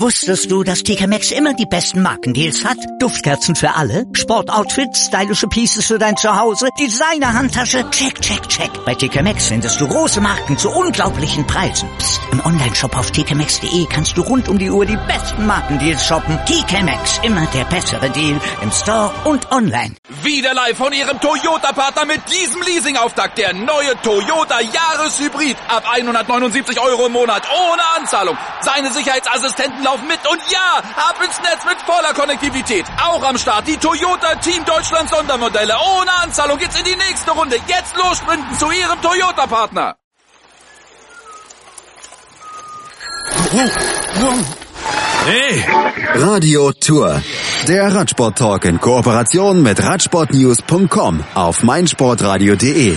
Wusstest du, dass TK Maxx immer die besten Markendeals hat? Duftkerzen für alle, Sportoutfits, stylische Pieces für dein Zuhause, Designer-Handtasche, check, check, check. Bei TK Maxx findest du große Marken zu unglaublichen Preisen. Psst. Im Onlineshop auf tkmaxx.de kannst du rund um die Uhr die besten Markendeals shoppen. TK Maxx, immer der bessere Deal im Store und online. Wieder live von Ihrem Toyota-Partner mit diesem Leasing-Auftakt. Der neue Toyota Jahreshybrid. Ab 179 € im Monat. Ohne Anzahlung. Seine Sicherheitsassistenten laufen mit. Und ja, ab ins Netz mit voller Konnektivität. Auch am Start die Toyota Team Deutschland Sondermodelle. Ohne Anzahlung geht's in die nächste Runde. Jetzt los sprinten zu Ihrem Toyota-Partner. Hey! Radio Tour. Der Radsport-Talk in Kooperation mit Radsportnews.com auf meinsportradio.de.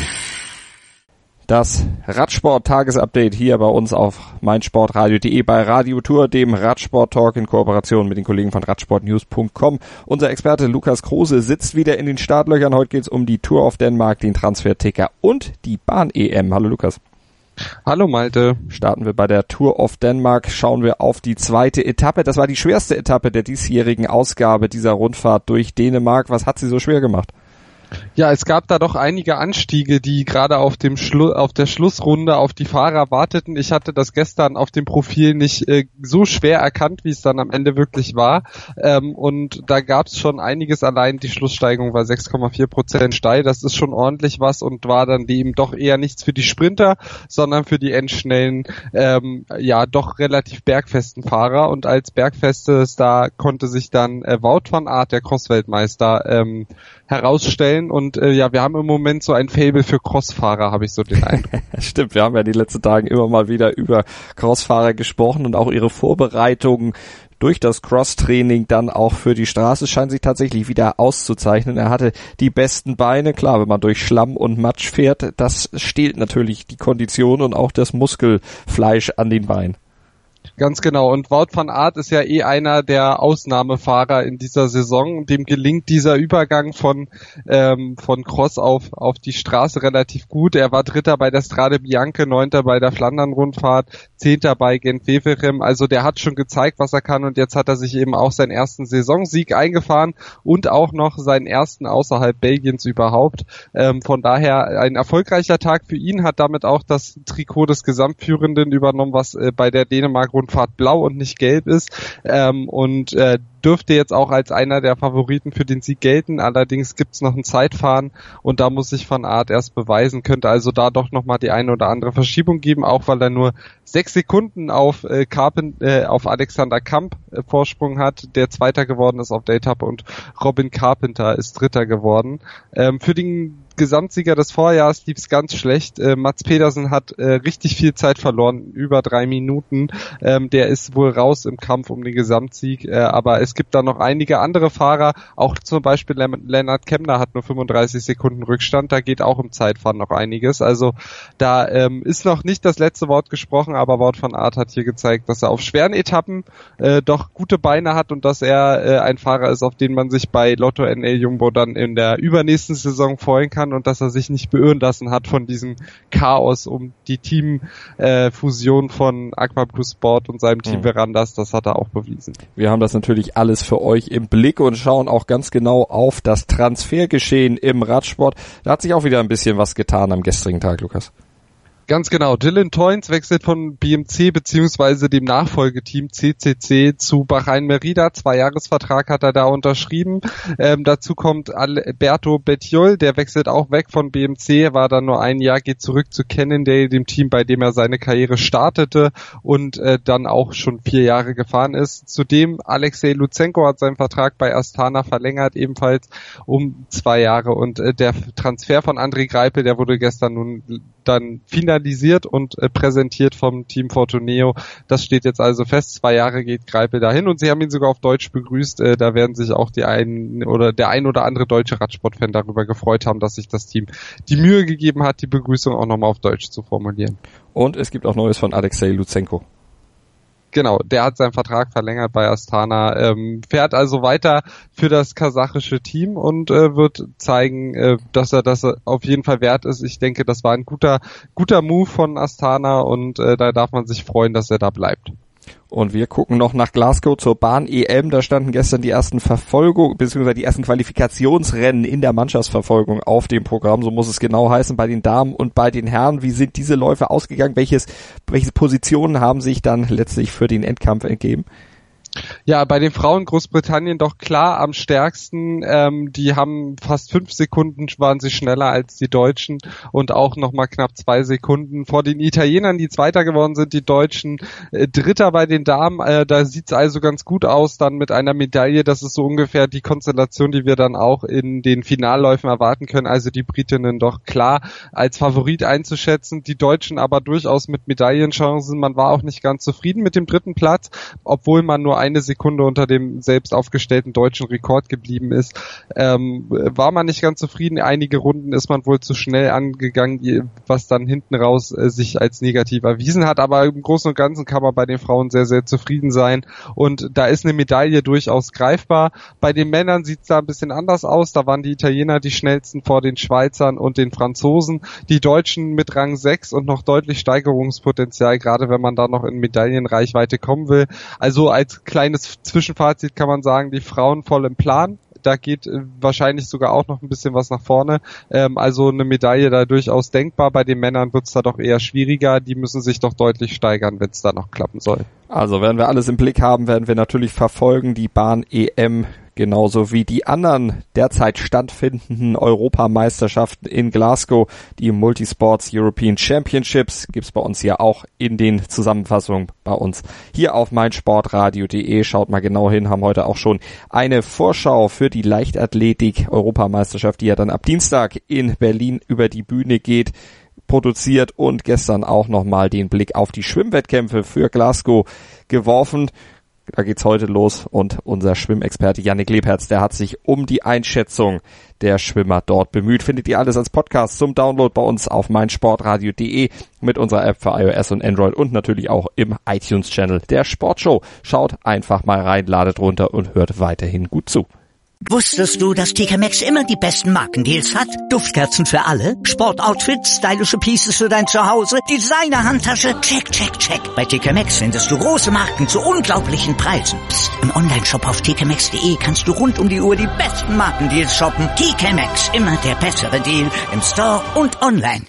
Das Radsport-Tagesupdate hier bei uns auf meinsportradio.de bei Radio Tour, dem Radsport-Talk in Kooperation mit den Kollegen von Radsportnews.com. Unser Experte Lukas Kruse sitzt wieder in den Startlöchern. Heute geht es um die Tour of Denmark, den Transferticker und die Bahn-EM. Hallo Lukas. Hallo Malte. Starten wir bei der Tour of Denmark, schauen wir auf die zweite Etappe. Das war die schwerste Etappe der diesjährigen Ausgabe dieser Rundfahrt durch Dänemark. Was hat sie so schwer gemacht? Ja, es gab da doch einige Anstiege, die gerade auf der Schlussrunde auf die Fahrer warteten. Ich hatte das gestern auf dem Profil nicht so schwer erkannt, wie es dann am Ende wirklich war. Und da gab es schon einiges. Allein die Schlusssteigung war 6,4% steil. Das ist schon ordentlich was und war dann eben doch eher nichts für die Sprinter, sondern für die endschnellen, doch relativ bergfesten Fahrer. Und als bergfestes, da konnte sich dann Wout van Aert, der Cross-Weltmeister, herausstellen und wir haben im Moment so ein Faible für Crossfahrer, habe ich so den Eindruck. Stimmt, wir haben ja die letzten Tage immer mal wieder über Crossfahrer gesprochen und auch ihre Vorbereitungen durch das Cross-Training dann auch für die Straße scheint sich tatsächlich wieder auszuzeichnen. Er hatte die besten Beine, klar, wenn man durch Schlamm und Matsch fährt, das stehlt natürlich die Kondition und auch das Muskelfleisch an den Beinen. Ganz genau. Und Wout van Aert ist ja einer der Ausnahmefahrer in dieser Saison. Dem gelingt dieser Übergang von Cross auf die Straße relativ gut. Er war Dritter bei der Strade Bianche, 9. bei der Flandern-Rundfahrt, 10. bei Gent-Wevelgem. Also der hat schon gezeigt, was er kann und jetzt hat er sich eben auch seinen ersten Saisonsieg eingefahren und auch noch seinen ersten außerhalb Belgiens überhaupt. Von daher ein erfolgreicher Tag für ihn, hat damit auch das Trikot des Gesamtführenden übernommen, was bei der Dänemark-Rundfahrt blau und nicht gelb ist und dürfte jetzt auch als einer der Favoriten für den Sieg gelten. Allerdings gibt's noch ein Zeitfahren und da muss sich Van Aert erst beweisen, könnte also da doch nochmal die eine oder andere Verschiebung geben, auch weil er nur 6 Sekunden auf Alexander Kamp Vorsprung hat, der Zweiter geworden ist auf der Etappe und Robin Carpenter ist Dritter geworden. Für den Gesamtsieger des Vorjahres lief's ganz schlecht. Mats Pedersen hat richtig viel Zeit verloren, über 3 Minuten. Der ist wohl raus im Kampf um den Gesamtsieg, aber es gibt da noch einige andere Fahrer, auch zum Beispiel Lennart Kemner hat nur 35 Sekunden Rückstand, da geht auch im Zeitfahren noch einiges. Also da ist noch nicht das letzte Wort gesprochen, aber Wout van Aert hat hier gezeigt, dass er auf schweren Etappen doch gute Beine hat und dass er ein Fahrer ist, auf den man sich bei Lotto NL Jumbo dann in der übernächsten Saison freuen kann und dass er sich nicht beirren lassen hat von diesem Chaos um die Teamfusion von Aqua Plus Sport und seinem Team Verandas, das hat er auch bewiesen. Wir haben das natürlich alles für euch im Blick und schauen auch ganz genau auf das Transfergeschehen im Radsport. Da hat sich auch wieder ein bisschen was getan am gestrigen Tag, Lukas. Ganz genau. Dylan Teuns wechselt von BMC bzw. dem Nachfolgeteam CCC zu Bahrain Merida. 2-Jahresvertrag hat er da unterschrieben. Dazu kommt Alberto Bettiol, der wechselt auch weg von BMC, war dann nur ein Jahr, geht zurück zu Cannondale, dem Team, bei dem er seine Karriere startete und dann auch schon 4 Jahre gefahren ist. Zudem Alexei Lutsenko hat seinen Vertrag bei Astana verlängert, ebenfalls um 2 Jahre. Und der Transfer von André Greipel, der wurde gestern nun dann finalisiert und präsentiert vom Team Fortuneo. Das steht jetzt also fest. 2 Jahre geht Greipel dahin und sie haben ihn sogar auf Deutsch begrüßt. Da werden sich auch der ein oder andere deutsche Radsportfan darüber gefreut haben, dass sich das Team die Mühe gegeben hat, die Begrüßung auch nochmal auf Deutsch zu formulieren. Und es gibt auch Neues von Alexei Lutsenko. Genau, der hat seinen Vertrag verlängert bei Astana, fährt also weiter für das kasachische Team und wird zeigen, dass er das auf jeden Fall wert ist. Ich denke, das war ein guter Move von Astana und da darf man sich freuen, dass er da bleibt. Und wir gucken noch nach Glasgow zur Bahn-EM. Da standen gestern die ersten bzw. die ersten Qualifikationsrennen in der Mannschaftsverfolgung auf dem Programm. So muss es genau heißen bei den Damen und bei den Herren. Wie sind diese Läufe ausgegangen? Welche Positionen haben sich dann letztlich für den Endkampf ergeben? Ja, bei den Frauen Großbritannien doch klar am stärksten. Die haben fast 5 Sekunden, waren sie schneller als die Deutschen und auch nochmal knapp 2 Sekunden vor den Italienern, die Zweiter geworden sind, die Deutschen Dritter bei den Damen. Da sieht's also ganz gut aus, dann mit einer Medaille. Das ist so ungefähr die Konstellation, die wir dann auch in den Finalläufen erwarten können. Also die Britinnen doch klar als Favorit einzuschätzen, die Deutschen aber durchaus mit Medaillenchancen. Man war auch nicht ganz zufrieden mit dem 3. Platz, obwohl man nur 1 Sekunde unter dem selbst aufgestellten deutschen Rekord geblieben ist. War man nicht ganz zufrieden. Einige Runden ist man wohl zu schnell angegangen, was dann hinten raus sich als negativ erwiesen hat. Aber im Großen und Ganzen kann man bei den Frauen sehr, sehr zufrieden sein. Und da ist eine Medaille durchaus greifbar. Bei den Männern sieht es da ein bisschen anders aus. Da waren die Italiener die schnellsten vor den Schweizern und den Franzosen. Die Deutschen mit Rang 6 und noch deutlich Steigerungspotenzial, gerade wenn man da noch in Medaillenreichweite kommen will. Also als kleines Zwischenfazit kann man sagen, die Frauen voll im Plan. Da geht wahrscheinlich sogar auch noch ein bisschen was nach vorne. Also eine Medaille da durchaus denkbar. Bei den Männern wird es da doch eher schwieriger. Die müssen sich doch deutlich steigern, wenn es da noch klappen soll. Also werden wir alles im Blick haben, werden wir natürlich verfolgen, die Bahn-EM, genauso wie die anderen derzeit stattfindenden Europameisterschaften in Glasgow. Die Multisports European Championships gibt's bei uns hier auch in den Zusammenfassungen bei uns hier auf meinsportradio.de. Schaut mal genau hin, haben heute auch schon eine Vorschau für die Leichtathletik-Europameisterschaft, die ja dann ab Dienstag in Berlin über die Bühne geht, produziert und gestern auch nochmal den Blick auf die Schwimmwettkämpfe für Glasgow geworfen. Da geht's heute los und unser Schwimmexperte Yannick Lebherz, der hat sich um die Einschätzung der Schwimmer dort bemüht. Findet ihr alles als Podcast zum Download bei uns auf meinsportradio.de mit unserer App für iOS und Android und natürlich auch im iTunes-Channel der Sportshow. Schaut einfach mal rein, ladet runter und hört weiterhin gut zu. Wusstest du, dass TK Maxx immer die besten Markendeals hat? Duftkerzen für alle, Sportoutfits, stylische Pieces für dein Zuhause, Designer-Handtasche, check, check, check. Bei TK Maxx findest du große Marken zu unglaublichen Preisen. Psst. Im Onlineshop auf tkmaxx.de kannst du rund um die Uhr die besten Markendeals shoppen. TK Maxx, immer der bessere Deal im Store und online.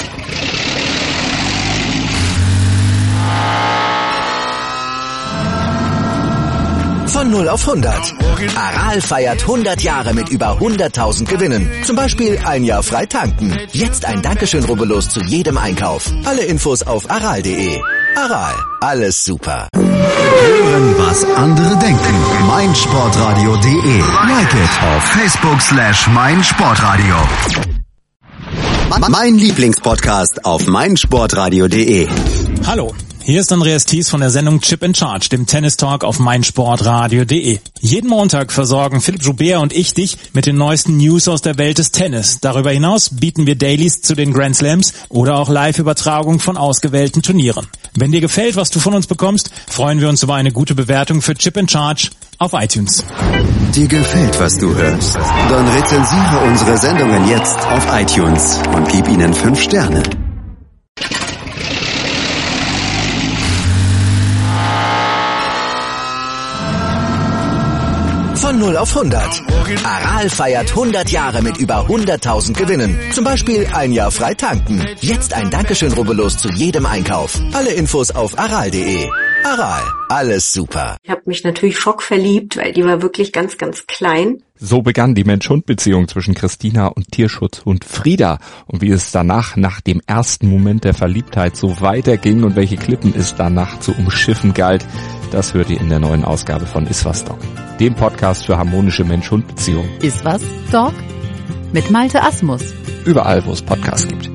Von 0 auf 100. Aral feiert 100 Jahre mit über 100.000 Gewinnen. Zum Beispiel ein Jahr frei tanken. Jetzt ein Dankeschön, rubbellos zu jedem Einkauf. Alle Infos auf aral.de. Aral, alles super. Hören, was andere denken. meinsportradio.de. Like it auf Facebook/meinsportradio. Mein Lieblingspodcast auf meinsportradio.de. Hallo. Hier ist Andreas Thies von der Sendung Chip in Charge, dem Tennis-Talk auf meinsportradio.de. Jeden Montag versorgen Philipp Joubert und ich dich mit den neuesten News aus der Welt des Tennis. Darüber hinaus bieten wir Dailies zu den Grand Slams oder auch Live-Übertragung von ausgewählten Turnieren. Wenn dir gefällt, was du von uns bekommst, freuen wir uns über eine gute Bewertung für Chip in Charge auf iTunes. Dir gefällt, was du hörst? Dann rezensiere unsere Sendungen jetzt auf iTunes und gib ihnen 5 Sterne. Von 0 auf 100. Aral feiert 100 Jahre mit über 100.000 Gewinnen. Zum Beispiel ein Jahr frei tanken. Jetzt ein Dankeschön, rubbellos zu jedem Einkauf. Alle Infos auf aral.de. Aral, alles super. Ich habe mich natürlich schockverliebt, weil die war wirklich ganz, ganz klein. So begann die Mensch-Hund-Beziehung zwischen Christina und Tierschutzhund Frieda. Und wie es danach, nach dem ersten Moment der Verliebtheit, so weiterging und welche Klippen es danach zu umschiffen galt, das hört ihr in der neuen Ausgabe von Iswas Dog, dem Podcast für harmonische Mensch-Hund-Beziehungen. Iswas Dog? Mit Malte Asmus. Überall, wo es Podcasts gibt.